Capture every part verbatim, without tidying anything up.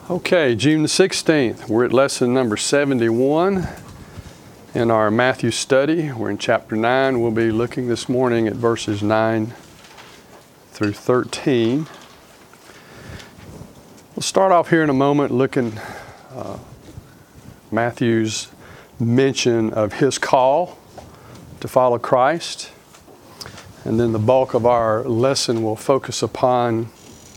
Okay, June the sixteenth, we're at lesson number seventy-one in our Matthew study. We're in chapter nine. We'll be looking this morning at verses nine through thirteen. We'll start off here in a moment looking uh, Matthew's mention of his call to follow Christ. And then the bulk of our lesson will focus upon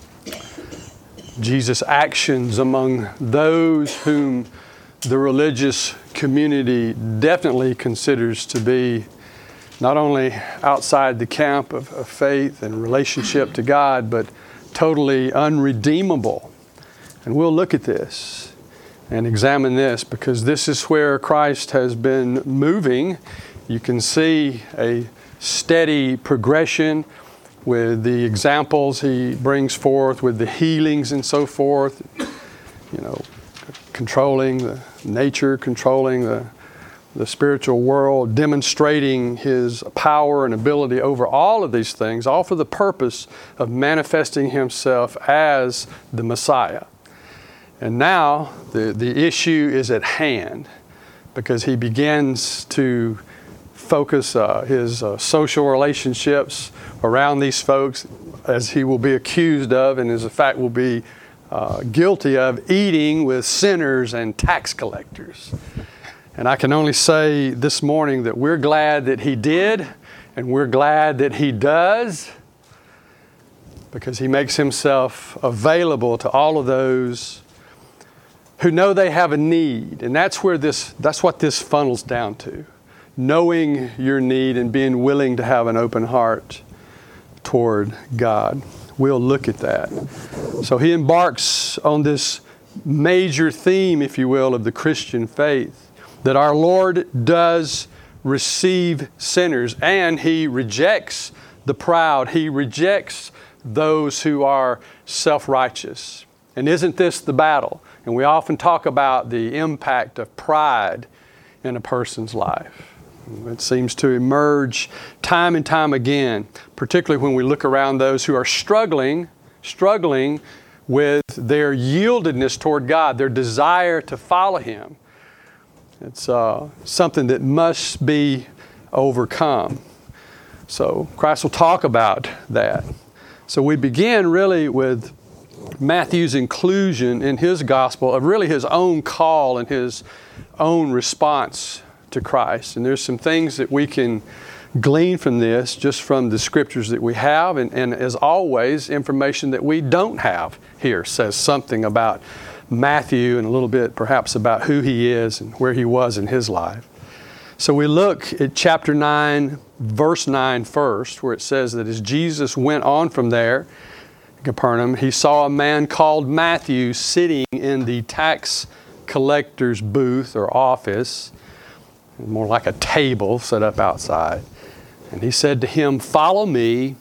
Jesus' actions among those whom the religious community definitely considers to be not only outside the camp of, of faith and relationship to God, but totally unredeemable. And we'll look at this and examine this because this is where Christ has been moving. You can see a steady progression with the examples he brings forth, with the healings and so forth, you know, controlling the nature, controlling the, the spiritual world, demonstrating his power and ability over all of these things, all for the purpose of manifesting himself as the Messiah. And now the, the issue is at hand because he begins to focus uh, his uh, social relationships around these folks, as he will be accused of and as a fact will be uh, guilty of eating with sinners and tax collectors. And I can only say this morning that we're glad that he did, and we're glad that he does, because he makes himself available to all of those who know they have a need. And that's where this, that's what this funnels down to. Knowing your need and being willing to have an open heart toward God. We'll look at that. So he embarks on this major theme, if you will, of the Christian faith, that our Lord does receive sinners and he rejects the proud. He rejects those who are self-righteous. And isn't this the battle? And we often talk about the impact of pride in a person's life. It seems to emerge time and time again, particularly when we look around those who are struggling, struggling with their yieldedness toward God, their desire to follow Him. It's uh, something that must be overcome. So Christ will talk about that. So we begin really with Matthew's inclusion in his gospel of really his own call and his own response to Christ. And there's some things that we can glean from this just from the scriptures that we have, and, and as always, information that we don't have here says something about Matthew and a little bit perhaps about who he is and where he was in his life. So we look at chapter nine, verse nine first, where it says that as Jesus went on from there, Capernaum, he saw a man called Matthew sitting in the tax collector's booth or office, more like a table set up outside. And he said to him, "Follow me."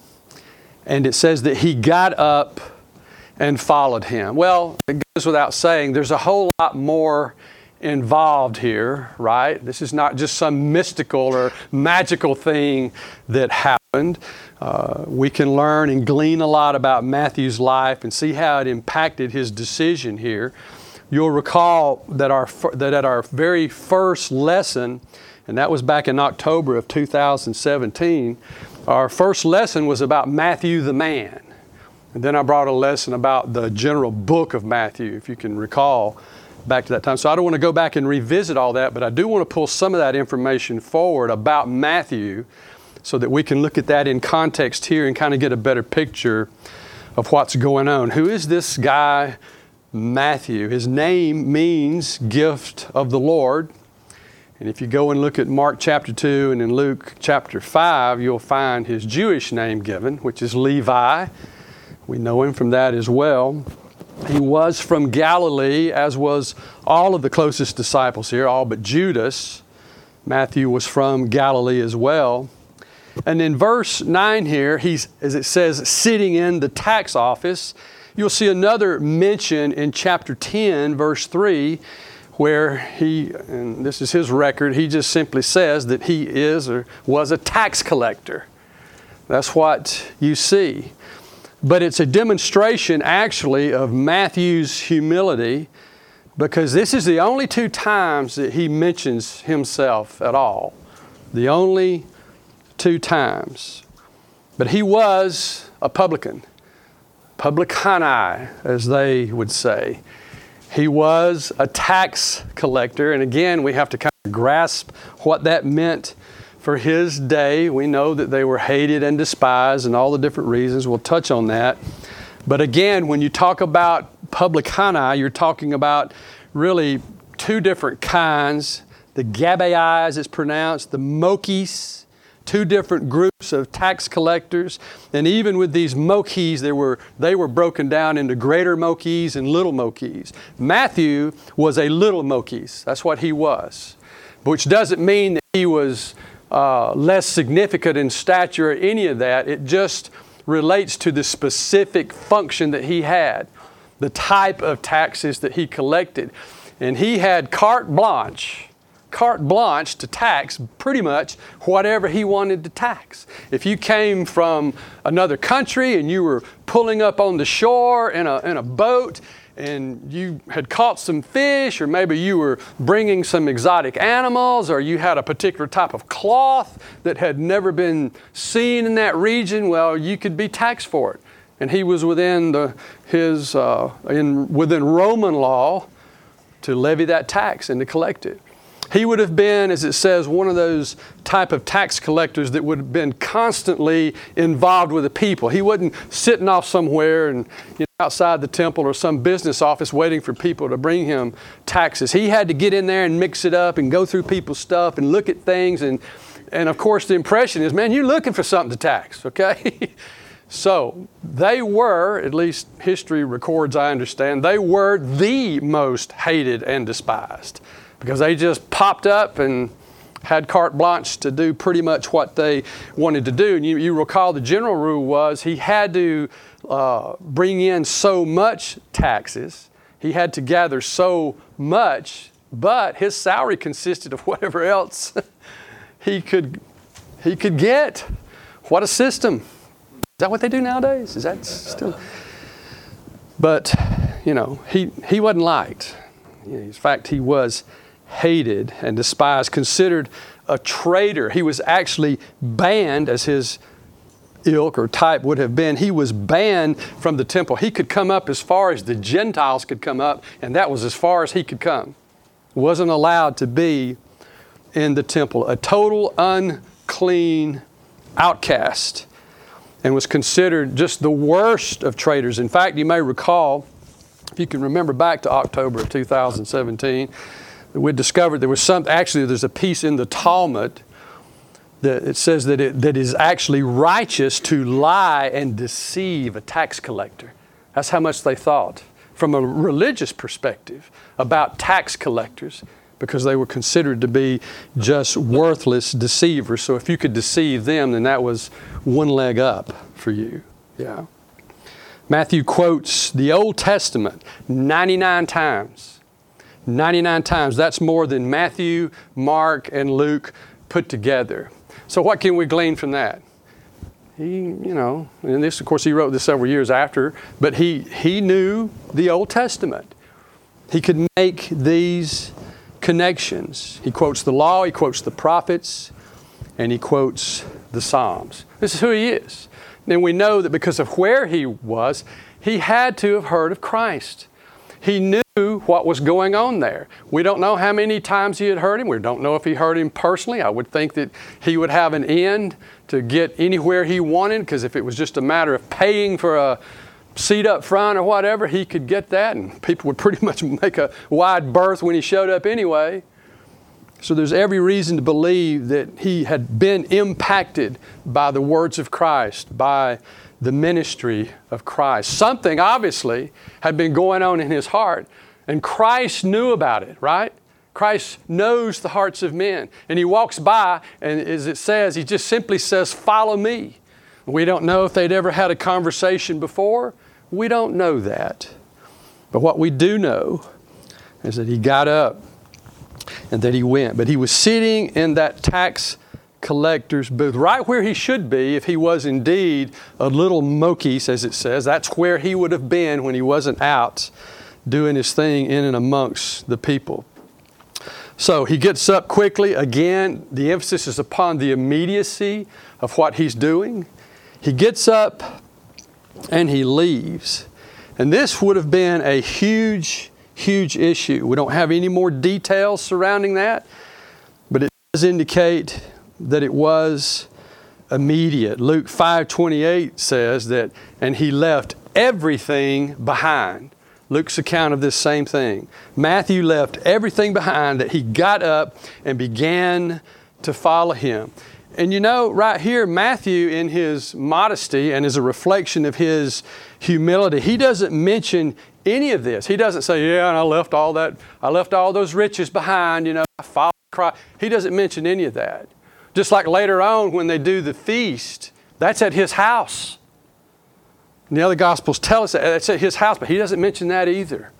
And it says that he got up and followed him. Well, it goes without saying, there's a whole lot more involved here, right? This is not just some mystical or magical thing that happened. Uh, we can learn and glean a lot about Matthew's life and see how it impacted his decision here. You'll recall that our that at our very first lesson, and that was back in October of two thousand seventeen, our first lesson was about Matthew the man. And then I brought a lesson about the general book of Matthew, if you can recall back to that time. So I don't want to go back and revisit all that, but I do want to pull some of that information forward about Matthew so that we can look at that in context here and kind of get a better picture of what's going on. Who is this guy, Matthew? His name means gift of the Lord. And if you go and look at Mark chapter two and in Luke chapter five, you'll find his Jewish name given, which is Levi. We know him from that as well. He was from Galilee, as was all of the closest disciples here, all but Judas. Matthew was from Galilee as well. And in verse nine here, he's, as it says, sitting in the tax office. You'll see another mention in chapter ten, verse three, where he, and this is his record, he just simply says that he is or was a tax collector. That's what you see. But it's a demonstration actually of Matthew's humility, because this is the only two times that he mentions himself at all. The only two times. But he was a publican. Publicani, as they would say. He was a tax collector. And again, we have to kind of grasp what that meant for his day. We know that they were hated and despised and all the different reasons. We'll touch on that. But again, when you talk about publicani, you're talking about really two different kinds. The Gabbai, as it's pronounced, the Mochis, two different groups of tax collectors. And even with these Mochis, they were, they were broken down into greater Mochis and little Mochis. Matthew was a little Mochis. That's what he was. Which doesn't mean that he was Uh, less significant in stature or any of that. It just relates to the specific function that he had, the type of taxes that he collected. And he had carte blanche, carte blanche to tax pretty much whatever he wanted to tax. If you came from another country and you were pulling up on the shore in a, in a boat, and you had caught some fish, or maybe you were bringing some exotic animals, or you had a particular type of cloth that had never been seen in that region, well, you could be taxed for it. And he was within the, his uh, in within Roman law to levy that tax and to collect it. He would have been, as it says, one of those type of tax collectors that would have been constantly involved with the people. He wasn't sitting off somewhere and you know, outside the temple or some business office waiting for people to bring him taxes. He had to get in there and mix it up and go through people's stuff and look at things. And, and of course, the impression is, man, you're looking for something to tax, okay? So they were, at least history records, I understand, they were the most hated and despised, because they just popped up and had carte blanche to do pretty much what they wanted to do. And you, you recall the general rule was he had to uh, bring in so much taxes, he had to gather so much, but his salary consisted of whatever else he could, he could get. What a system. Is that what they do nowadays? Is that still? But, you know, he, he wasn't liked. In fact, he was hated and despised, considered a traitor. He was actually banned, as his ilk or type would have been. He was banned from the temple. He could come up as far as the Gentiles could come up, and that was as far as he could come. Wasn't allowed to be in the temple. A total unclean outcast, and was considered just the worst of traitors. In fact, you may recall, if you can remember back to October of two thousand seventeen, we discovered there was some, actually there's a piece in the Talmud that it says that it that is actually righteous to lie and deceive a tax collector. That's how much they thought from a religious perspective about tax collectors, because they were considered to be just worthless deceivers. So if you could deceive them, then that was one leg up for you. Yeah. Matthew quotes the Old Testament ninety-nine times. ninety-nine times. That's more than Matthew, Mark, and Luke put together. So what can we glean from that? He, you know, and this, of course, he wrote this several years after, but he, he knew the Old Testament. He could make these connections. He quotes the law, he quotes the prophets, and he quotes the Psalms. This is who he is. And we know that because of where he was, he had to have heard of Christ. He knew what was going on there. We don't know how many times he had heard him. We don't know if he heard him personally. I would think that he would have an end to get anywhere he wanted, because if it was just a matter of paying for a seat up front or whatever, he could get that, and people would pretty much make a wide berth when he showed up anyway. So there's every reason to believe that he had been impacted by the words of Christ, by the ministry of Christ. Something obviously had been going on in his heart, and Christ knew about it, right? Christ knows the hearts of men. And he walks by, and as it says, he just simply says, "Follow me." We don't know if they'd ever had a conversation before. We don't know that. But what we do know is that he got up and that he went. But he was sitting in that tax collector's booth, right where he should be if he was indeed a little Mokis, as it says. That's where he would have been when he wasn't out doing his thing in and amongst the people. So he gets up quickly. Again, the emphasis is upon the immediacy of what he's doing. He gets up and he leaves. And this would have been a huge, huge issue. We don't have any more details surrounding that, but it does indicate that it was immediate. Luke five twenty-eight says that, and he left everything behind. Luke's account of this same thing. Matthew left everything behind, that he got up and began to follow him. And you know, right here, Matthew, in his modesty and as a reflection of his humility, he doesn't mention any of this. He doesn't say, yeah, and I left all that, I left all those riches behind, you know, I followed Christ. He doesn't mention any of that. Just like later on when they do the feast, that's at his house. And the other Gospels tell us that it's at his house, but he doesn't mention that either.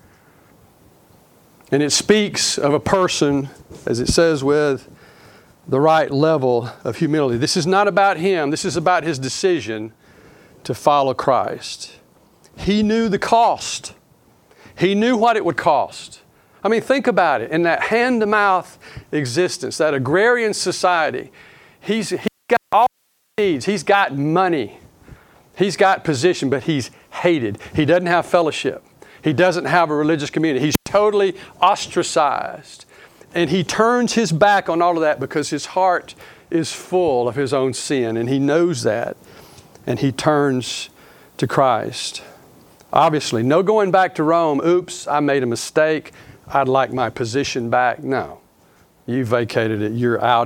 And it speaks of a person, as it says, with the right level of humility. This is not about him. This is about his decision to follow Christ. He knew the cost. He knew what it would cost. I mean, think about it. In that hand-to-mouth existence, that agrarian society, he's, he's got all he needs. He's got money. He's got position, but he's hated. He doesn't have fellowship. He doesn't have a religious community. He's totally ostracized. And he turns his back on all of that because his heart is full of his own sin. And he knows that. And he turns to Christ. Obviously, no going back to Rome. Oops, I made a mistake. I'd like my position back. No. You vacated it. You're out.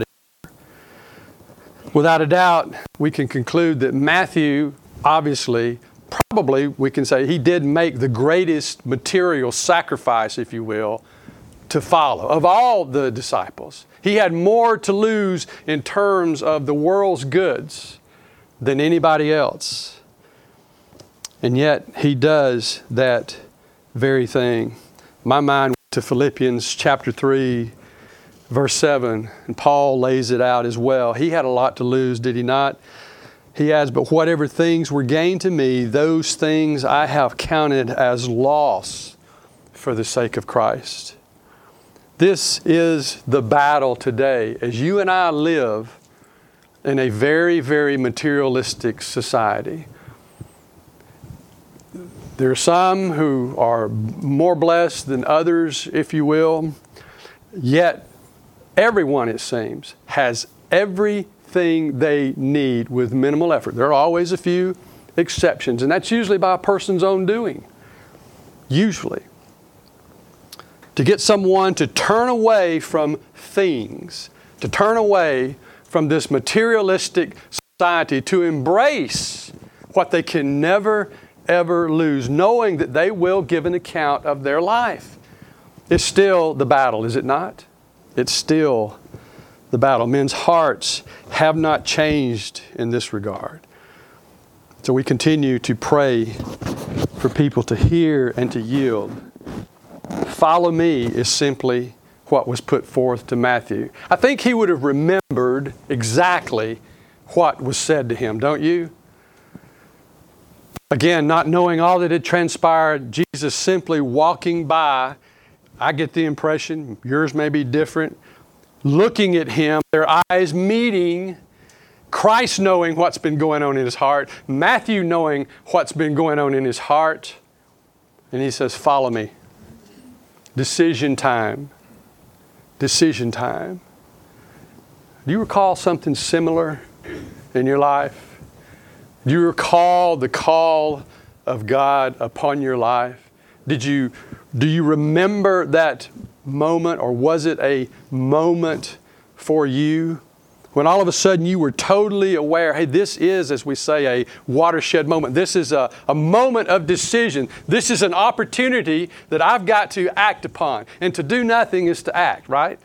Without a doubt, we can conclude that Matthew, obviously, probably we can say he did make the greatest material sacrifice, if you will, to follow. Of all the disciples, he had more to lose in terms of the world's goods than anybody else. And yet he does that very thing. My mind went to Philippians chapter three, verse seven, and Paul lays it out as well. He had a lot to lose, did he not? He adds, but whatever things were gained to me, those things I have counted as loss for the sake of Christ. This is the battle today as you and I live in a very, very materialistic society. There are some who are more blessed than others, if you will. Yet, everyone, it seems, has everything they need with minimal effort. There are always a few exceptions, and that's usually by a person's own doing. Usually. To get someone to turn away from things, to turn away from this materialistic society, to embrace what they can never, ever lose, knowing that they will give an account of their life. It's still the battle, is it not? It's still the battle. Men's hearts have not changed in this regard. So we continue to pray for people to hear and to yield. Follow me is simply what was put forth to Matthew. I think he would have remembered exactly what was said to him, don't you? Again, not knowing all that had transpired, Jesus simply walking by, I get the impression, yours may be different, looking at him, their eyes meeting, Christ knowing what's been going on in his heart, Matthew knowing what's been going on in his heart, and he says, follow me. Decision time. Decision time. Do you recall something similar in your life? Do you recall the call of God upon your life? Did you, do you remember that moment, or was it a moment for you when all of a sudden you were totally aware, hey, this is, as we say, a watershed moment. This is a, a moment of decision. This is an opportunity that I've got to act upon. And to do nothing is to act, right?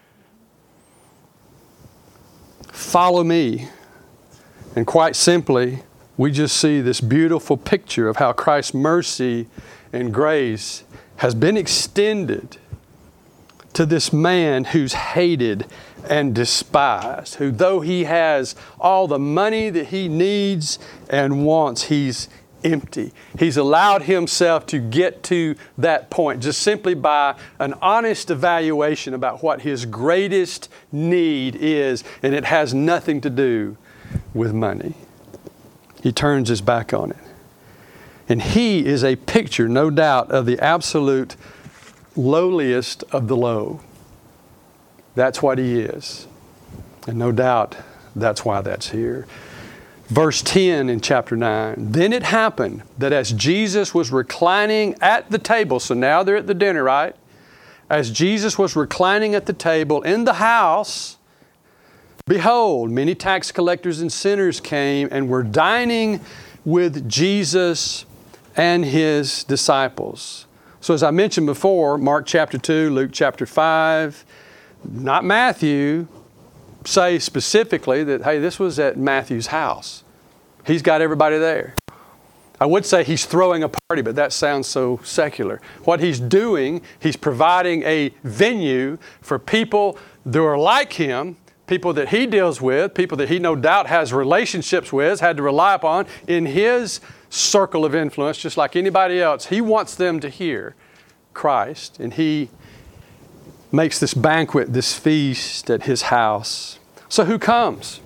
Follow me. And quite simply, we just see this beautiful picture of how Christ's mercy and grace has been extended to this man who's hated and despised, who though he has all the money that he needs and wants, he's empty. He's allowed himself to get to that point just simply by an honest evaluation about what his greatest need is, and it has nothing to do with money. He turns his back on it. And he is a picture, no doubt, of the absolute lowliest of the low. That's what he is. And no doubt that's why that's here. Verse ten in chapter nine. Then it happened that as Jesus was reclining at the table, so now they're at the dinner, right? As Jesus was reclining at the table in the house, behold, many tax collectors and sinners came and were dining with Jesus and his disciples. So as I mentioned before, Mark chapter two, Luke chapter five, not Matthew, say specifically that, hey, this was at Matthew's house. He's got everybody there. I would say he's throwing a party, but that sounds so secular. What he's doing, he's providing a venue for people that are like him, people that he deals with, people that he no doubt has relationships with, had to rely upon in his circle of influence, just like anybody else. He wants them to hear Christ, and he makes this banquet, this feast at his house. So who comes?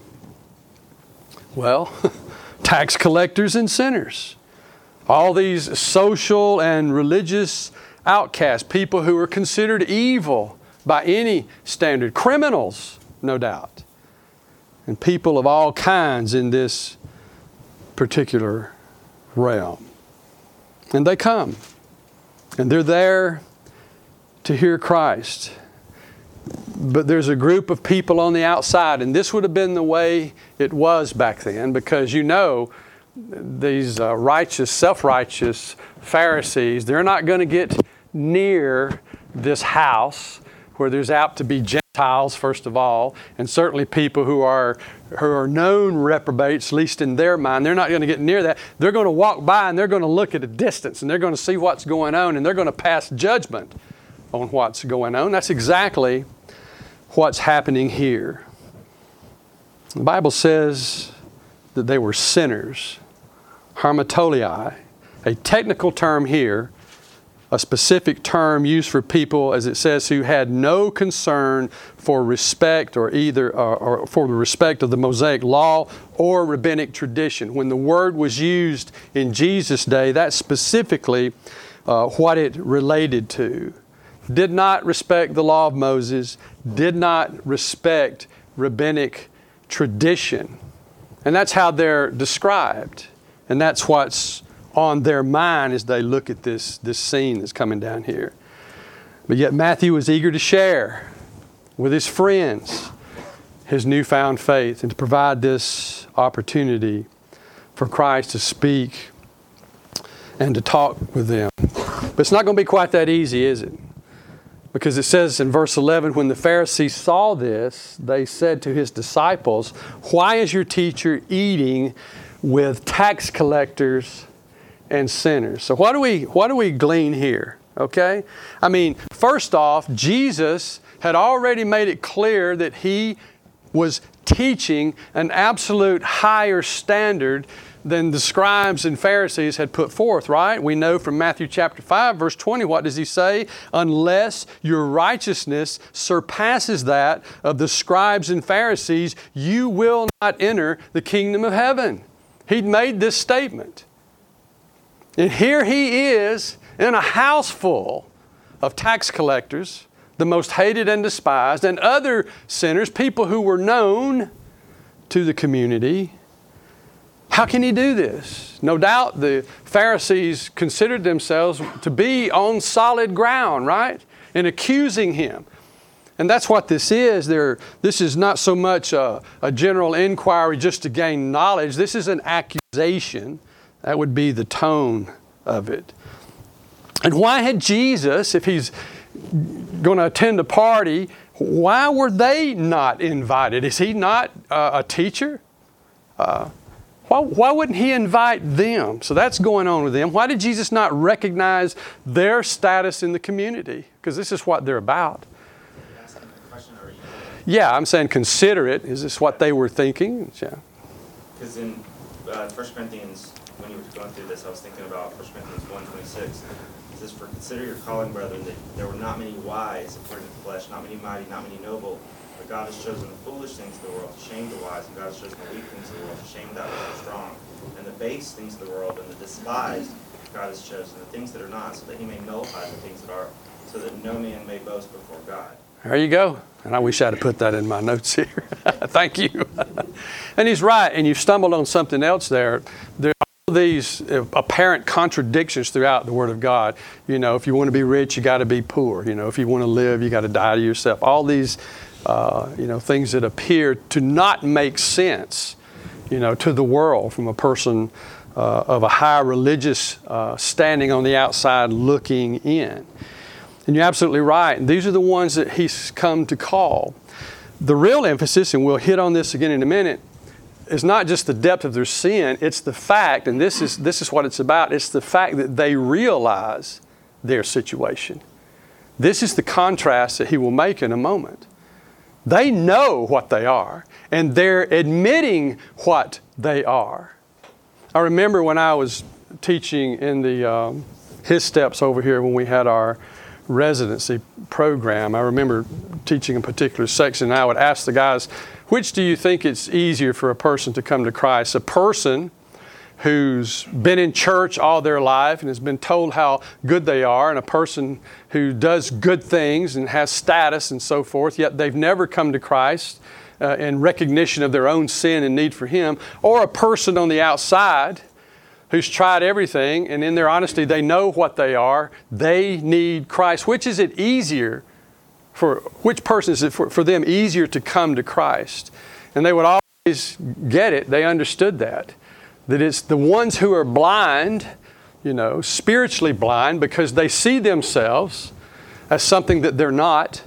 Well, tax collectors and sinners. All these social and religious outcasts, people who are considered evil by any standard, criminals, no doubt, and people of all kinds in this particular realm. And they come, and they're there to hear Christ. But there's a group of people on the outside, and this would have been the way it was back then, because you know these uh, righteous, self-righteous Pharisees, they're not going to get near this house where there's apt to be Gentiles, first of all, and certainly people who are who are known reprobates, at least in their mind. They're not going to get near that. They're going to walk by and they're going to look at a distance and they're going to see what's going on and they're going to pass judgment on what's going on. That's exactly what's happening here. The Bible says that they were sinners, hamartoloi, a technical term here, a specific term used for people, as it says, who had no concern for respect or either or, or for the respect of the Mosaic law or rabbinic tradition. When the word was used in Jesus' day, that's specifically uh, what it related to. Did not respect the law of Moses, did not respect rabbinic tradition. And that's how they're described. And that's what's on their mind as they look at this, this scene that's coming down here. But yet Matthew was eager to share with his friends his newfound faith and to provide this opportunity for Christ to speak and to talk with them. But it's not going to be quite that easy, is it? Because it says in verse eleven, when the Pharisees saw this, they said to his disciples, "Why is your teacher eating with tax collectors and sinners?" So what do we what do we glean here? Okay? I mean, first off, Jesus had already made it clear that he was teaching an absolute higher standard than the scribes and Pharisees had put forth, right? We know from Matthew chapter five, verse twenty, what does he say? Unless your righteousness surpasses that of the scribes and Pharisees, you will not enter the kingdom of heaven. He'd made this statement. And here he is in a house full of tax collectors, the most hated and despised, and other sinners, people who were known to the community. How can he do this? No doubt the Pharisees considered themselves to be on solid ground, right? In accusing him. And that's what this is. There, this is not so much a, a general inquiry just to gain knowledge. This is an accusation. That would be the tone of it. And why had Jesus, if he's going to attend a party, why were they not invited? Is he not uh, a teacher? Uh, why, why wouldn't he invite them? So that's going on with them. Why did Jesus not recognize their status in the community? Because this is what they're about. Yeah, I'm saying consider it. Is this what they were thinking? Yeah. Because in uh, First Corinthians, when you were going through this, I was thinking about First Corinthians one twenty-six. It says, "For consider your calling, brethren, that there were not many wise according to the flesh, not many mighty, not many noble. But God has chosen the foolish things of the world to shame the wise, and God has chosen the weak things of the world to shame that which is strong. And the base things of the world and the despised God has chosen, the things that are not, so that he may nullify the things that are, so that no man may boast before God." There you go. And I wish I'd have put that in my notes here. Thank you. And he's right. And you've stumbled on something else there. There are all these apparent contradictions throughout the Word of God. You know, if you want to be rich, you got to be poor. You know, if you want to live, you got to die to yourself. All these, uh, you know, things that appear to not make sense, you know, to the world from a person uh, of a high religious uh, standing on the outside looking in. And you're absolutely right. And these are the ones that he's come to call. The real emphasis, and we'll hit on this again in a minute, is not just the depth of their sin. It's the fact, and this is this is what it's about, it's the fact that they realize their situation. This is the contrast that he will make in a moment. They know what they are, and they're admitting what they are. I remember when I was teaching in the um, His Steps over here when we had our residency program. I remember teaching a particular section, and I would ask the guys, which do you think it's easier for a person to come to Christ? A person who's been in church all their life and has been told how good they are, and a person who does good things and has status and so forth, yet they've never come to Christ uh, in recognition of their own sin and need for Him, or a person on the outside who's tried everything, and in their honesty, they know what they are. They need Christ. Which is it easier for, which person is it for, for them easier to come to Christ? And they would always get it. They understood that. That it's the ones who are blind, you know, spiritually blind, because they see themselves as something that they're not.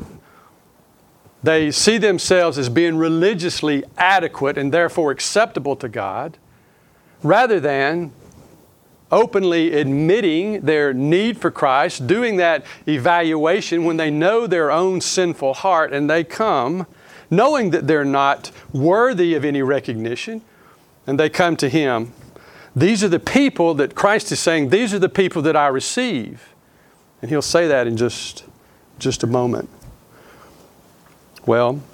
They see themselves as being religiously adequate and therefore acceptable to God, rather than openly admitting their need for Christ, doing that evaluation when they know their own sinful heart, and they come knowing that they're not worthy of any recognition, and they come to Him. These are the people that Christ is saying, these are the people that I receive. And He'll say that in just, just a moment. Well,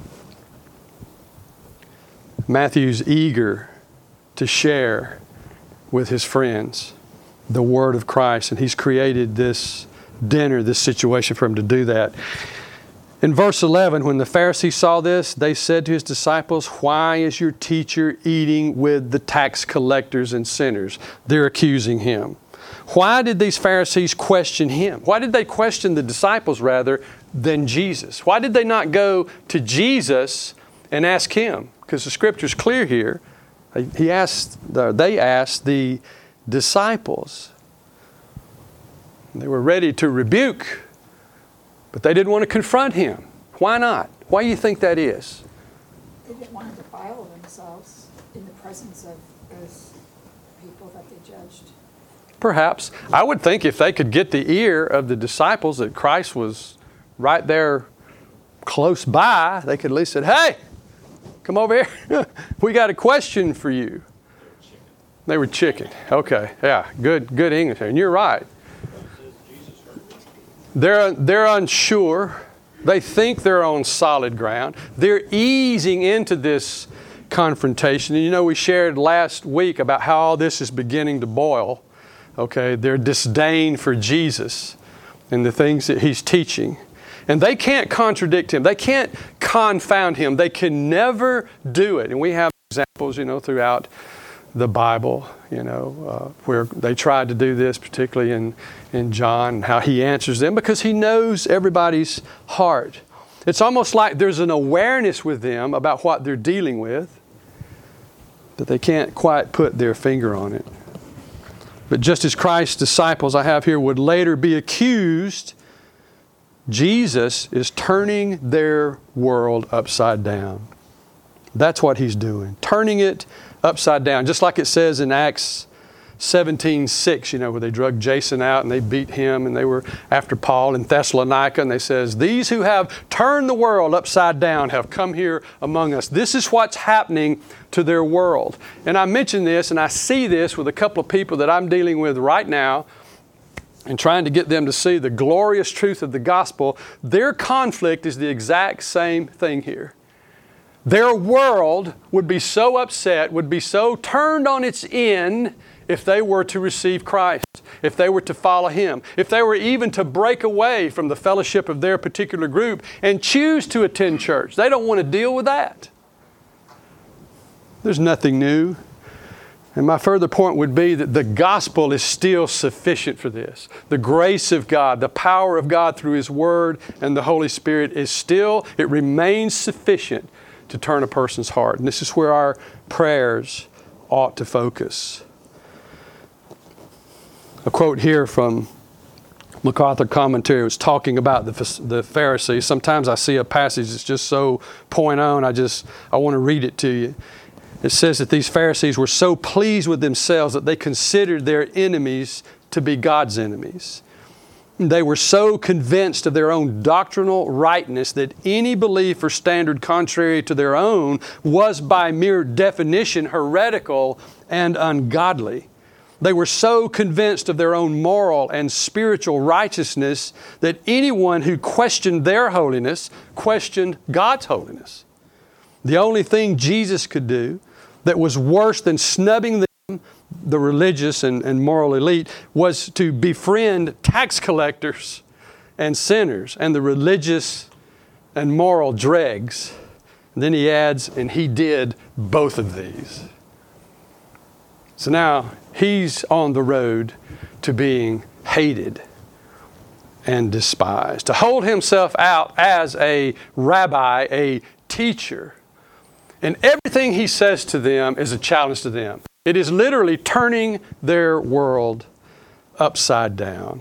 Matthew's eager to share with his friends the Word of Christ, and he's created this dinner, this situation for him to do that. In verse eleven, when the Pharisees saw this, they said to His disciples, "Why is your teacher eating with the tax collectors and sinners?" They're accusing Him. Why did these Pharisees question Him? Why did they question the disciples rather than Jesus? Why did they not go to Jesus and ask Him? Because the Scripture's clear here. He asked, they asked the disciples. They were ready to rebuke, but they didn't want to confront Him. Why not? Why do you think that is? They didn't want to defile themselves in the presence of those people that they judged. Perhaps. I would think if they could get the ear of the disciples that Christ was right there close by, they could at least say, "Hey, come over here. We got a question for you." They were chicken. Okay, yeah, good, good English. And you're right. They're, they're unsure. They think they're on solid ground. They're easing into this confrontation. And you know, we shared last week about how all this is beginning to boil. Okay, their disdain for Jesus and the things that He's teaching. And they can't contradict Him. They can't confound Him. They can never do it. And we have examples, you know, throughout the Bible, you know, uh, where they tried to do this, particularly in, in John, and how He answers them because He knows everybody's heart. It's almost like there's an awareness with them about what they're dealing with, but they can't quite put their finger on it. But just as Christ's disciples I have here would later be accused, Jesus is turning their world upside down. That's what He's doing, turning it upside down. Just like it says in Acts seventeen six, you know, where they drug Jason out and they beat him, and they were after Paul in Thessalonica, and they says, these who have turned the world upside down have come here among us. This is what's happening to their world. And I mention this, and I see this with a couple of people that I'm dealing with right now, and trying to get them to see the glorious truth of the gospel. Their conflict is the exact same thing here. Their world would be so upset, would be so turned on its end if they were to receive Christ, if they were to follow Him, if they were even to break away from the fellowship of their particular group and choose to attend church. They don't want to deal with that. There's nothing new. And my further point would be that the gospel is still sufficient for this. The grace of God, the power of God through His Word and the Holy Spirit is still, it remains sufficient to turn a person's heart. And this is where our prayers ought to focus. A quote here from MacArthur Commentary was talking about the, the Pharisees. Sometimes I see a passage that's just so point on, I just, I want to read it to you. It says that these Pharisees were so pleased with themselves that they considered their enemies to be God's enemies. They were so convinced of their own doctrinal rightness that any belief or standard contrary to their own was by mere definition heretical and ungodly. They were so convinced of their own moral and spiritual righteousness that anyone who questioned their holiness questioned God's holiness. The only thing Jesus could do that was worse than snubbing them, the religious and, and moral elite, was to befriend tax collectors and sinners and the religious and moral dregs. And then he adds, and he did both of these. So now he's on the road to being hated and despised. To hold himself out as a rabbi, a teacher. And everything he says to them is a challenge to them. It is literally turning their world upside down.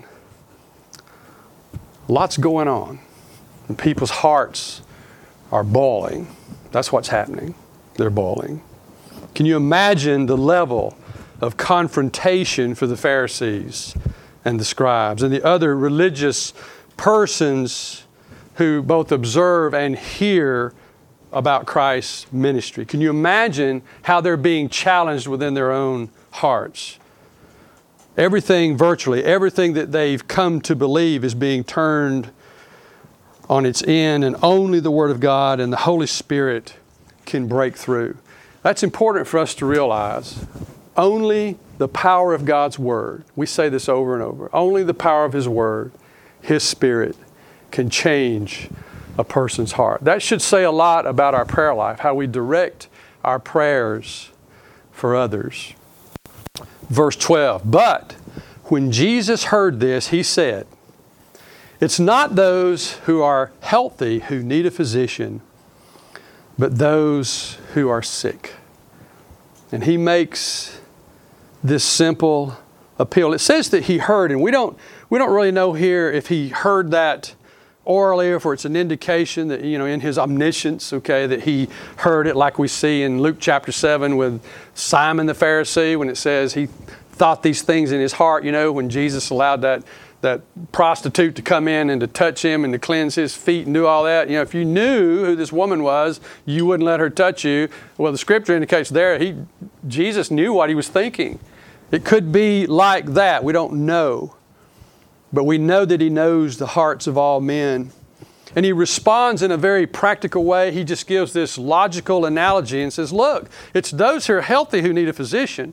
Lots going on. And people's hearts are boiling. That's what's happening. They're boiling. Can you imagine the level of confrontation for the Pharisees and the scribes and the other religious persons who both observe and hear about Christ's ministry? Can you imagine how they're being challenged within their own hearts? Everything, virtually everything that they've come to believe is being turned on its end, and only the Word of God and the Holy Spirit can break through. That's important for us to realize. Only the power of God's Word, we say this over and over, only the power of His Word, His Spirit, can change a person's heart. That should say a lot about our prayer life, how we direct our prayers for others. Verse twelve, but when Jesus heard this, He said, it's not those who are healthy who need a physician, but those who are sick. And He makes this simple appeal. It says that He heard, and we don't we don't really know here if He heard that orally, or if it's an indication that, you know, in His omniscience, okay, that He heard it, like we see in Luke chapter seven with Simon the Pharisee, when it says he thought these things in his heart, you know, when Jesus allowed that that prostitute to come in and to touch Him and to cleanse His feet and do all that. You know, if you knew who this woman was, you wouldn't let her touch you. Well, the Scripture indicates there, he, Jesus knew what He was thinking. It could be like that. We don't know. But we know that He knows the hearts of all men. And He responds in a very practical way. He just gives this logical analogy and says, look, it's those who are healthy who need a physician.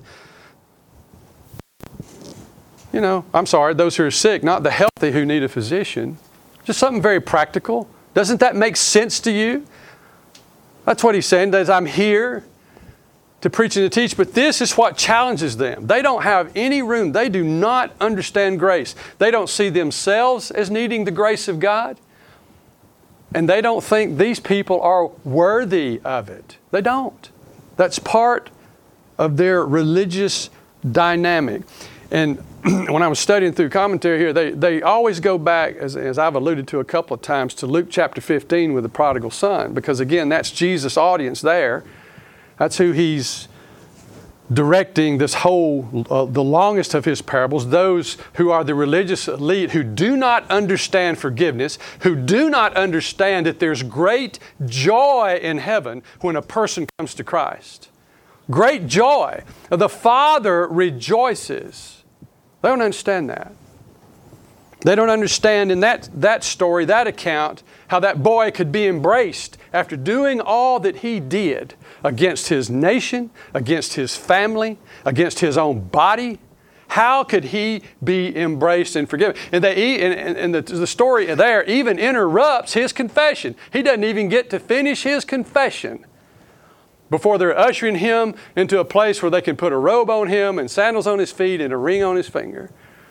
You know, I'm sorry, those who are sick, not the healthy who need a physician. Just something very practical. Doesn't that make sense to you? That's what He's saying, that I'm here to preach and to teach, but this is what challenges them. They don't have any room. They do not understand grace. They don't see themselves as needing the grace of God, and they don't think these people are worthy of it. They don't. That's part of their religious dynamic. And when I was studying through commentary here, they, they always go back, as, as I've alluded to a couple of times, to Luke chapter fifteen with the prodigal son. Because again, that's Jesus' audience there. That's who He's directing this whole, uh, the longest of his parables, those who are the religious elite who do not understand forgiveness, who do not understand that there's great joy in heaven when a person comes to Christ. Great joy. The Father rejoices. They don't understand that. They don't understand in that, that story, that account, how that boy could be embraced after doing all that he did against his nation, against his family, against his own body. How could he be embraced and forgiven? And, they, and, and the, the story there even interrupts his confession. He doesn't even get to finish his confession before they're ushering him into a place where they can put a robe on him and sandals on his feet and a ring on his finger.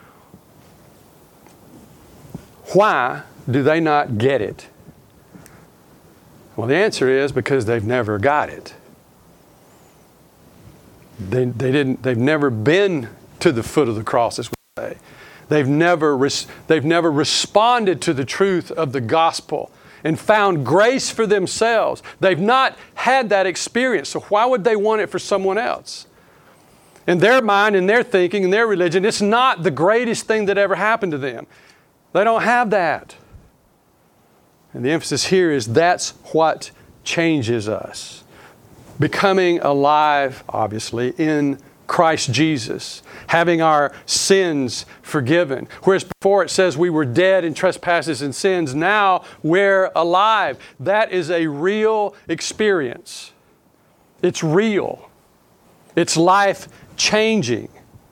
Why do they not get it? Well, the answer is because they've never got it. They, they didn't, they've never been to the foot of the cross, as we say. They've never, res, they've never responded to the truth of the gospel and found grace for themselves. They've not had that experience, so why would they want it for someone else? In their mind, in their thinking, in their religion, it's not the greatest thing that ever happened to them. They don't have that. And the emphasis here is that's what changes us. Becoming alive, obviously, in Christ Jesus. Having our sins forgiven. Whereas before it says we were dead in trespasses and sins, now we're alive. That is a real experience. It's real. It's life-changing.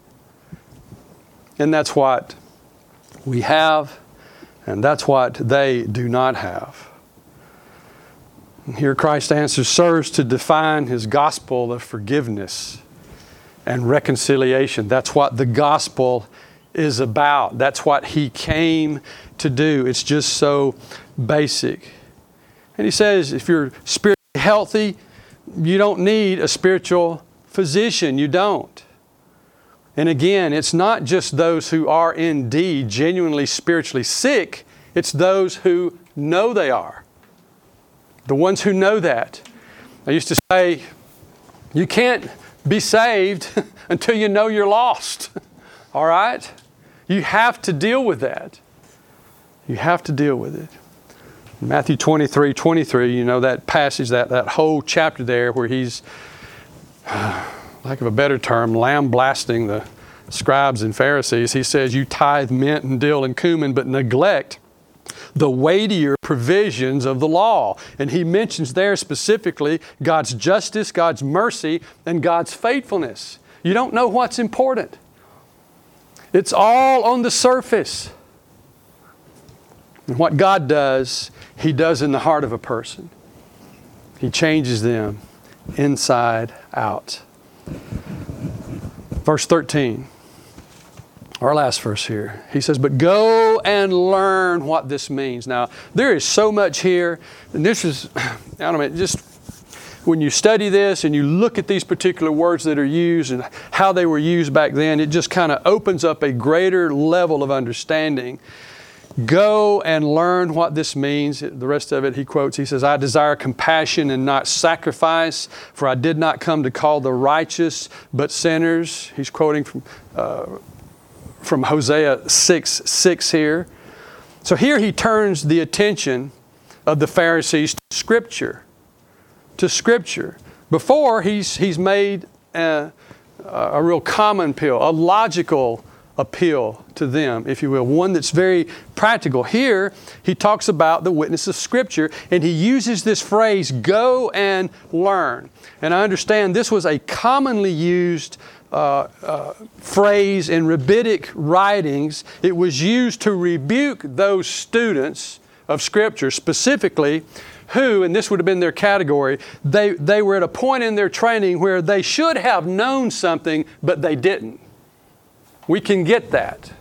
And that's what we have, and that's what they do not have. And here Christ's answer serves to define His gospel of forgiveness and reconciliation. That's what the gospel is about. That's what He came to do. It's just so basic. And He says if you're spiritually healthy, you don't need a spiritual physician. You don't. And again, it's not just those who are indeed genuinely spiritually sick, it's those who know they are. The ones who know that. I used to say, you can't be saved until you know you're lost. All right? You have to deal with that. You have to deal with it. Matthew twenty-three, twenty-three, you know that passage, that, that whole chapter there where He's, lack of a better term, lambasting the scribes and Pharisees. He says, you tithe mint and dill and cumin, but neglect the weightier provisions of the law. And He mentions there specifically God's justice, God's mercy, and God's faithfulness. You don't know what's important. It's all on the surface. And what God does, He does in the heart of a person. He changes them inside out. Verse thirteen, our last verse here. He says, but go and learn what this means. Now, there is so much here. And this is, I don't know, just when you study this and you look at these particular words that are used and how they were used back then, it just kind of opens up a greater level of understanding. Go and learn what this means. The rest of it, he quotes, he says, I desire compassion and not sacrifice, for I did not come to call the righteous, but sinners. He's quoting from, uh, from Hosea six six here. So here he turns the attention of the Pharisees to Scripture. To Scripture. Before, he's, he's made a, a real common appeal, a logical appeal to them, if you will, one that's very practical. Here, he talks about the witness of Scripture, and he uses this phrase, go and learn. And I understand this was a commonly used uh, uh, phrase in rabbinic writings. It was used to rebuke those students of Scripture, specifically who, and this would have been their category, they, they were at a point in their training where they should have known something, but they didn't. We can get that.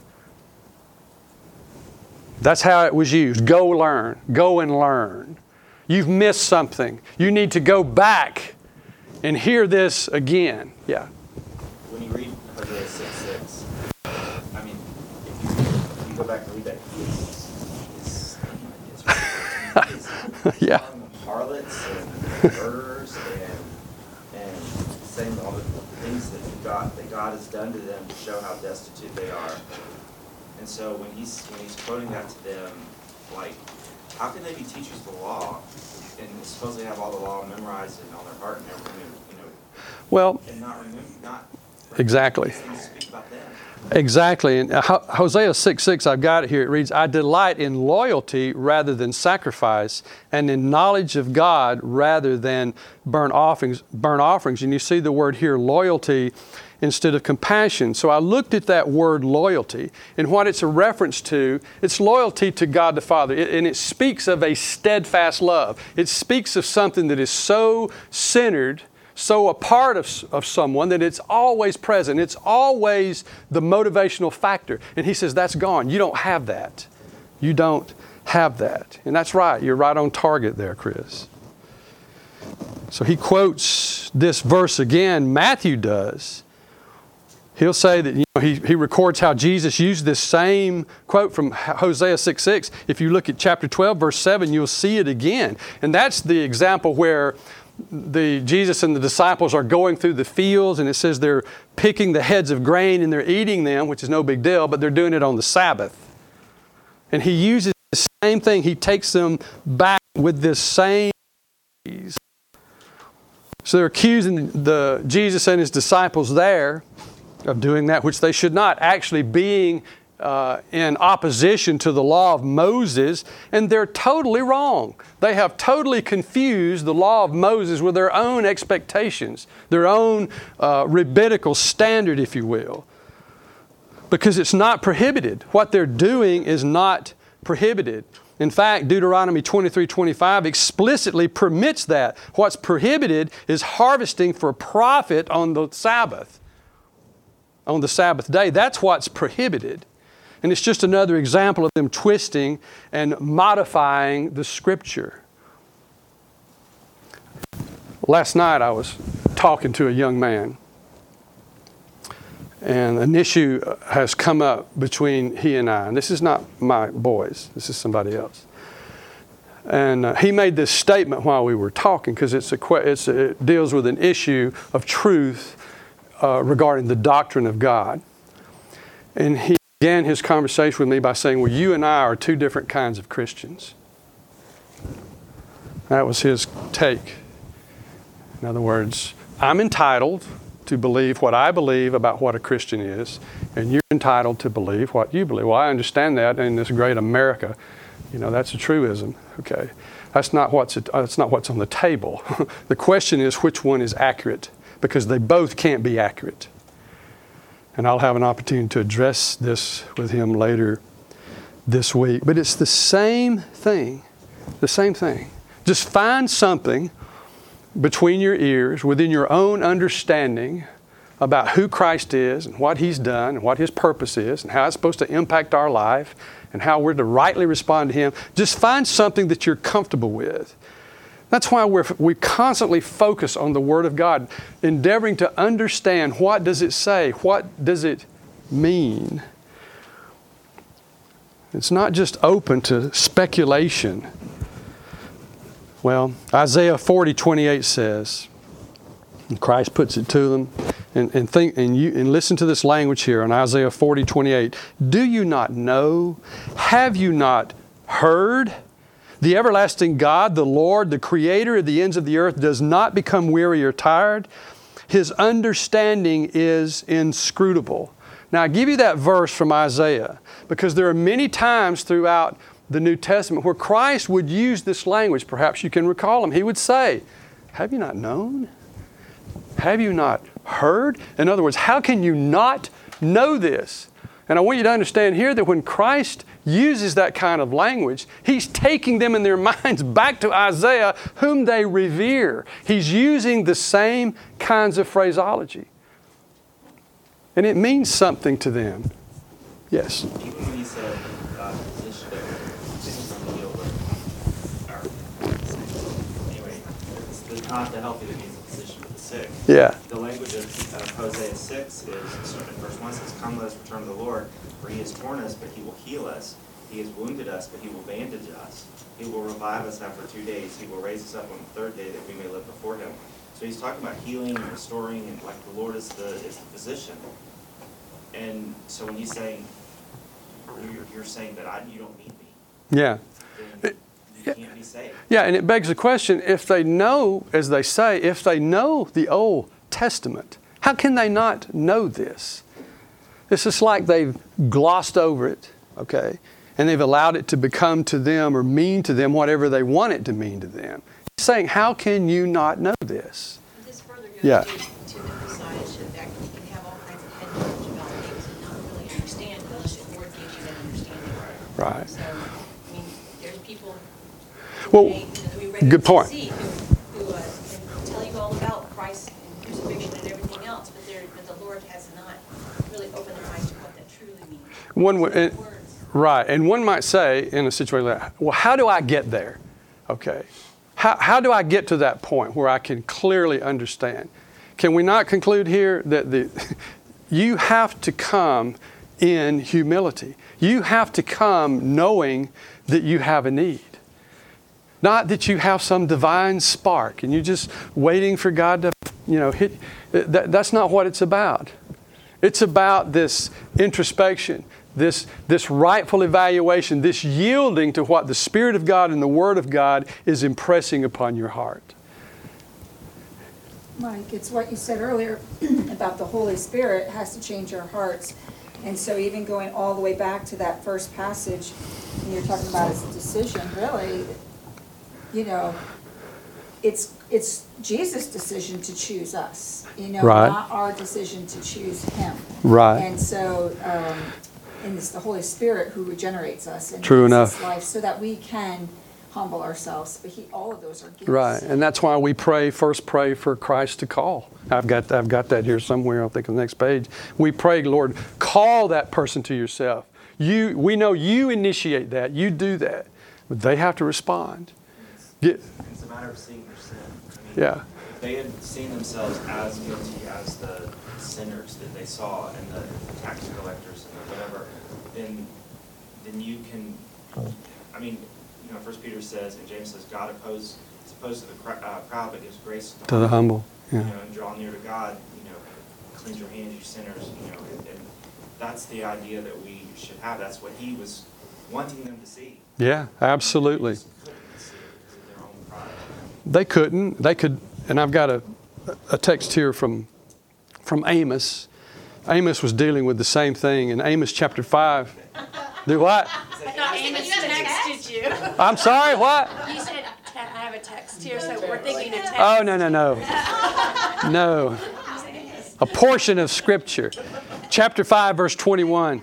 That's how it was used. Go learn. Go and learn. You've missed something. You need to go back and hear this again. Yeah. When you read Hosea six six, I mean, if you, if you go back and read that, it's, it's, it's yeah. harlots and murderers and, and saying all the things that God, that God has done to them to show how destitute they are. And so when he's when he's quoting that to them, like, how can they be teachers of the law and supposedly have all the law memorized and on their heart and everything, you know, Well, and not remember, not exactly. speak about them? Exactly. And Hosea six six, I've got it here. It reads, I delight in loyalty rather than sacrifice, and in knowledge of God rather than burnt offerings. Burnt offerings. And you see the word here, loyalty, instead of compassion. So I looked at that word loyalty, and what it's a reference to, it's loyalty to God the Father. It, and it speaks of a steadfast love. It speaks of something that is so centered, so a part of, of someone that it's always present. It's always the motivational factor. And he says, that's gone. You don't have that. You don't have that. And that's right. You're right on target there, Chris. So he quotes this verse again. Matthew does. He'll say that, you know, he, he records how Jesus used this same quote from Hosea six six. If you look at chapter twelve, verse seven, you'll see it again. And that's the example where the Jesus and the disciples are going through the fields, and it says they're picking the heads of grain and they're eating them, which is no big deal, but they're doing it on the Sabbath. And he uses the same thing. He takes them back with this same. So they're accusing the Jesus and his disciples there of doing that which they should not, actually being Uh, in opposition to the law of Moses, and they're totally wrong. They have totally confused the law of Moses with their own expectations, their own uh, rabbinical standard, if you will, because it's not prohibited. What they're doing is not prohibited. In fact, Deuteronomy twenty-three twenty-five explicitly permits that. What's prohibited is harvesting for profit on the Sabbath, on the Sabbath day. That's what's prohibited. And it's just another example of them twisting and modifying the Scripture. Last night I was talking to a young man, and an issue has come up between he and I. And this is not my boys. This is somebody else. And uh, he made this statement while we were talking, because it's a, it's a, it deals with an issue of truth uh, regarding the doctrine of God. And he began his conversation with me by saying, well, you and I are two different kinds of Christians. That was his take. In other words, I'm entitled to believe what I believe about what a Christian is, and you're entitled to believe what you believe. Well, I understand that in this great America. You know, that's a truism. Okay. That's not what's, that's not what's on the table. The question is which one is accurate, because they both can't be accurate. And I'll have an opportunity to address this with him later this week. But it's the same thing. The same thing. Just find something between your ears, within your own understanding, about who Christ is and what He's done and what His purpose is and how it's supposed to impact our life and how we're to rightly respond to Him. Just find something that you're comfortable with. That's why we're, we constantly focus on the Word of God, endeavoring to understand what does it say, what does it mean. It's not just open to speculation. Well, Isaiah forty twenty-eight says, and Christ puts it to them, and, and think and you and listen to this language here in Isaiah forty twenty-eight. Do you not know? Have you not heard? The everlasting God, the Lord, the Creator of the ends of the earth, does not become weary or tired. His understanding is inscrutable. Now, I give you that verse from Isaiah because there are many times throughout the New Testament where Christ would use this language. Perhaps you can recall him. He would say, have you not known? Have you not heard? In other words, how can you not know this? And I want you to understand here that when Christ uses that kind of language, He's taking them in their minds back to Isaiah, whom they revere. He's using the same kinds of phraseology. And it means something to them. Yes? Even when He said, uh, position, this is from the deal with our, anyway, it's the, not the healthy that means the position of the sick. Yeah. The language of uh, Hosea six is, in verse one says, come, let us return to the Lord, for He has torn us, but He will heal us. He has wounded us, but he will bandage us. He will revive us after two days. He will raise us up on the third day that we may live before him. So he's talking about healing and restoring, and like the Lord is the is the physician. And so when he's saying, you're, you're saying that I, you don't need me, Yeah. then you can't be saved. Yeah, and it begs the question, if they know, as they say, if they know the Old Testament, how can they not know this? It's just like they've glossed over it, okay? And they've allowed it to become to them or mean to them whatever they want it to mean to them. He's saying, how can you not know this? This further goes Yeah. to, to emphasize the fact that you can have all kinds of head knowledge about things and not really understand unless the Lord gives you that understanding. Right. So, I mean, there's people Well, today, you know, that we regularly good point. see who, who uh, can tell you all about Christ and crucifixion and everything else, but, they're, but the Lord has not really opened their eyes to what that truly means. One So would- the and- words. Right, and one might say in a situation like that, well, how do I get there? Okay, how, how do I get to that point where I can clearly understand? Can we not conclude here that the you have to come in humility? You have to come knowing that you have a need. Not that you have some divine spark and you're just waiting for God to, you know, hit. That, that's not what it's about. It's about this introspection, this, this rightful evaluation, this yielding to what the Spirit of God and the Word of God is impressing upon your heart. Mike, it's what you said earlier about the Holy Spirit has to change our hearts. And so even going all the way back to that first passage, and you're talking about his decision, really, you know, it's it's Jesus' decision to choose us, you know, Right. not our decision to choose him. Right. And so, um, and it's the Holy Spirit who regenerates us and True gives us enough. life so that we can humble ourselves. But he, all of those are gifts. Right, and that's why we pray, first pray for Christ to call. I've got, I've got that here somewhere, I think on the next page. We pray, Lord, call that person to yourself. You, we know you initiate that, you do that, but they have to respond. Get, It's a matter of seeing their sin. I mean, Yeah. If they had seen themselves as guilty as the sinners that they saw and the tax collectors and the whatever, then then you can, I mean, you know, First Peter says, and James says, God opposes, is opposed to the cr- uh, proud, but gives grace to the humble. You Yeah. know, and draw near to God, you know, cleanse your hands, you sinners, you know, and, and that's the idea that we should have. That's what he was wanting them to see. Yeah, absolutely. They just couldn't see it because of their own pride. They couldn't. They could, and I've got a, a text here from, from Amos. Amos was dealing with the same thing in Amos chapter five. Do what? I thought Amos texted you. I'm sorry, what? You said, te- I have a text here, so we're thinking a text. Oh, no, no, no. No. A portion of Scripture. Chapter five, verse twenty-one.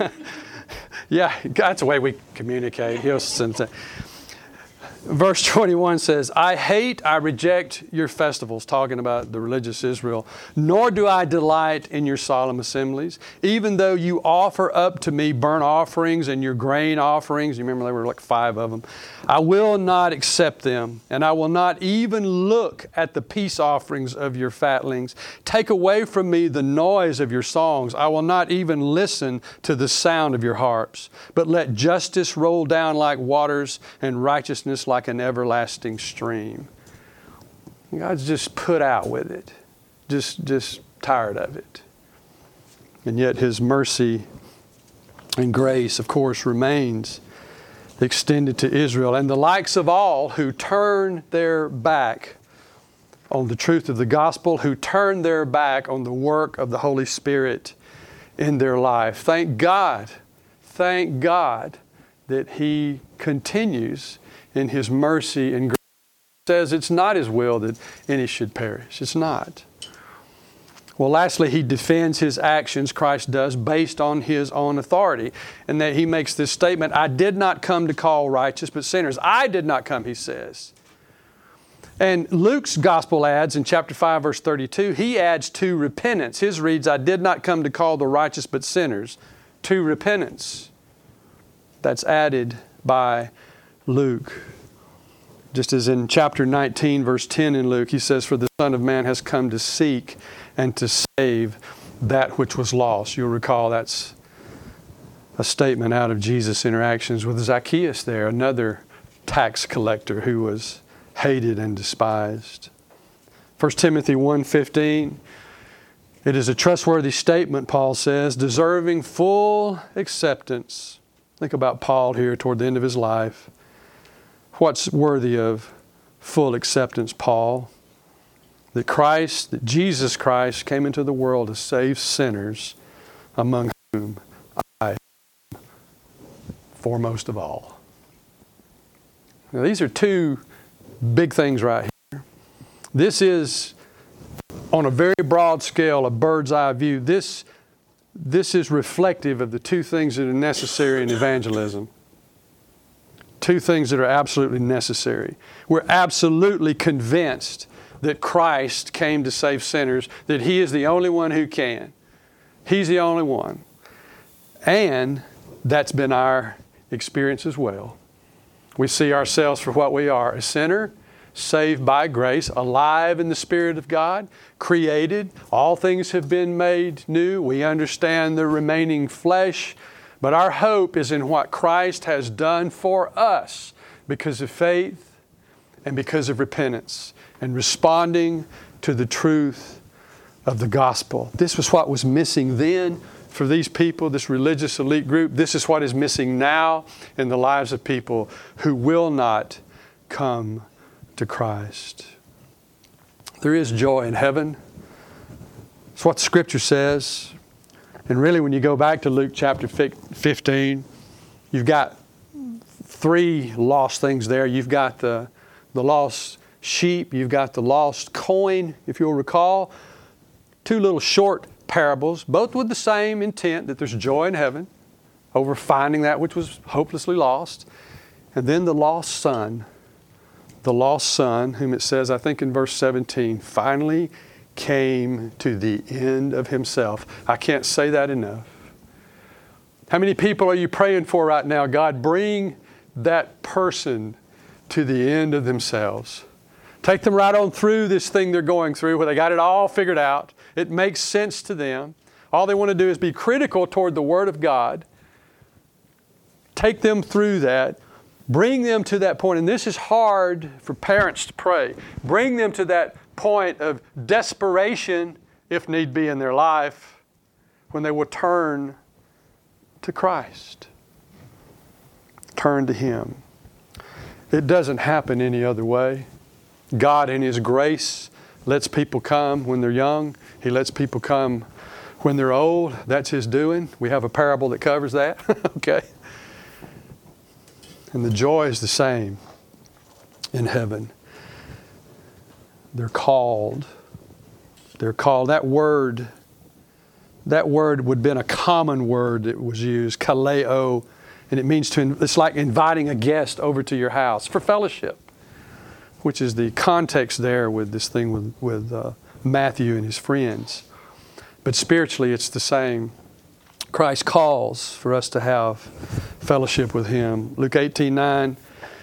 Yeah, that's the way we communicate. He'll send that. Verse twenty-one says, I hate, I reject your festivals, talking about the religious Israel, nor do I delight in your solemn assemblies, even though you offer up to me burnt offerings and your grain offerings. You remember there were like five of them. I will not accept them, and I will not even look at the peace offerings of your fatlings. Take away from me the noise of your songs. I will not even listen to the sound of your harps, but let justice roll down like waters and righteousness like an everlasting stream. God's just put out with it, just, just tired of it. And yet His mercy and grace, of course, remains extended to Israel and the likes of all who turn their back on the truth of the gospel, who turn their back on the work of the Holy Spirit in their life. Thank God, thank God that He continues in His mercy and grace. He says it's not His will that any should perish. It's not. Well, lastly, He defends His actions, Christ does, based on His own authority. And that He makes this statement, I did not come to call righteous, but sinners. I did not come, He says. And Luke's gospel adds in chapter five, verse thirty-two, he adds to repentance. His reads, I did not come to call the righteous, but sinners to repentance. That's added by Luke. Just as in chapter nineteen, verse ten in Luke, he says, for the Son of Man has come to seek and to save that which was lost. You'll recall that's a statement out of Jesus' interactions with Zacchaeus there, another tax collector who was hated and despised. First Timothy one fifteen, it is a trustworthy statement, Paul says, deserving full acceptance. Think about Paul here toward the end of his life. What's worthy of full acceptance, Paul? That Christ, that Jesus Christ came into the world to save sinners, among whom I am foremost of all. Now, these are two big things right here. This is, on a very broad scale, a bird's eye view. This, this is reflective of the two things that are necessary in evangelism. Two things that are absolutely necessary. We're absolutely convinced that Christ came to save sinners, that He is the only one who can. He's the only one. And that's been our experience as well. We see ourselves for what we are, a sinner, saved by grace, alive in the Spirit of God, created. All things have been made new. We understand the remaining flesh, but our hope is in what Christ has done for us because of faith and because of repentance and responding to the truth of the gospel. This was what was missing then for these people, this religious elite group. This is what is missing now in the lives of people who will not come to Christ. There is joy in heaven. It's what the Scripture says. And really, when you go back to Luke chapter fifteen, you've got three lost things there. You've got the, the lost sheep. You've got the lost coin, if you'll recall. Two little short parables, both with the same intent, that there's joy in heaven over finding that which was hopelessly lost. And then the lost son, the lost son, whom it says, I think in verse seventeen, finally came to the end of himself. I can't say that enough. How many people are you praying for right now? God, bring that person to the end of themselves. Take them right on through this thing they're going through where they got it all figured out. It makes sense to them. All they want to do is be critical toward the Word of God. Take them through that. Bring them to that point. And this is hard for parents to pray. Bring them to that point of desperation, if need be in their life, when they will turn to Christ. Turn to Him. It doesn't happen any other way. God in His grace lets people come when they're young. He lets people come when they're old. That's His doing. We have a parable that covers that. Okay? And the joy is the same in heaven. They're called. They're called. That word, that word would have been a common word that was used, kaleo, and it means to, it's like inviting a guest over to your house for fellowship, which is the context there with this thing with, with uh, Matthew and his friends. But spiritually, it's the same. Christ calls for us to have fellowship with Him. Luke eighteen nine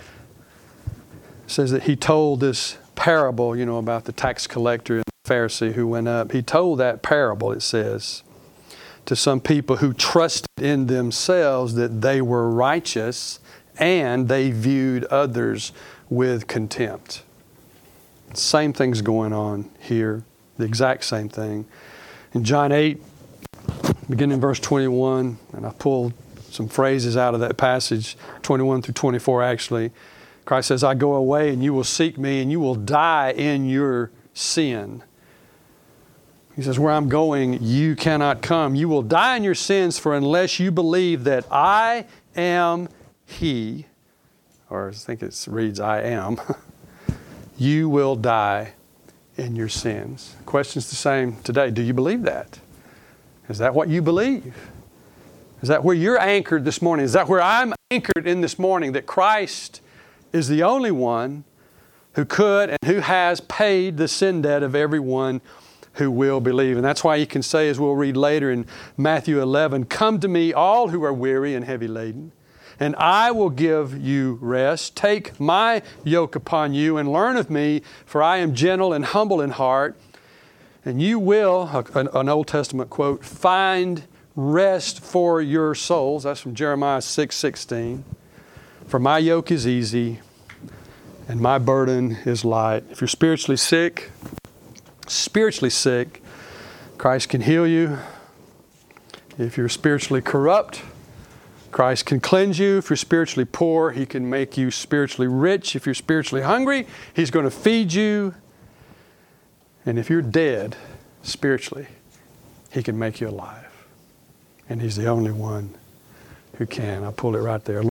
says that He told this parable, you know, about the tax collector and the Pharisee who went up. He told that parable, it says, to some people who trusted in themselves that they were righteous and they viewed others with contempt. Same thing's going on here. The exact same thing. In John eight, beginning in verse twenty-one, and I pulled some phrases out of that passage, twenty-one through twenty-four actually. Christ says, I go away and you will seek me and you will die in your sin. He says, where I'm going, you cannot come. You will die in your sins, for unless you believe that I am He, or I think it reads, I am, you will die in your sins. The question's the same today. Do you believe that? Is that what you believe? Is that where you're anchored this morning? Is that where I'm anchored in this morning? That Christ is the only one who could and who has paid the sin debt of everyone who will believe. And that's why He can say, as we'll read later in Matthew eleven, come to me all who are weary and heavy laden, and I will give you rest. Take my yoke upon you and learn of me, for I am gentle and humble in heart. And you will, an Old Testament quote, find rest for your souls. That's from Jeremiah six sixteen. For my yoke is easy and my burden is light. If you're spiritually sick, spiritually sick, Christ can heal you. If you're spiritually corrupt, Christ can cleanse you. If you're spiritually poor, He can make you spiritually rich. If you're spiritually hungry, He's going to feed you. And if you're dead spiritually, He can make you alive. And He's the only one who can. I pulled it right there.